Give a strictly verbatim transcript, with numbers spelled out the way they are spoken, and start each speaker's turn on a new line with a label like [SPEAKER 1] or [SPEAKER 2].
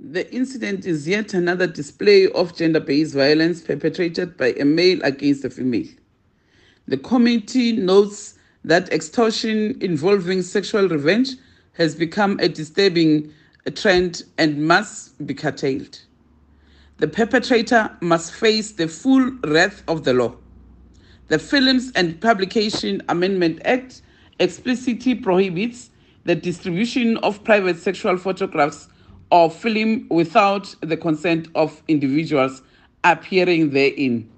[SPEAKER 1] The incident is yet another display of gender-based violence perpetrated by a male against a female. The committee notes that extortion involving sexual revenge has become a disturbing trend and must be curtailed. The perpetrator must face the full wrath of the law. The Films and Publication Amendment Act explicitly prohibits the distribution of private sexual photographs or film without the consent of individuals appearing therein.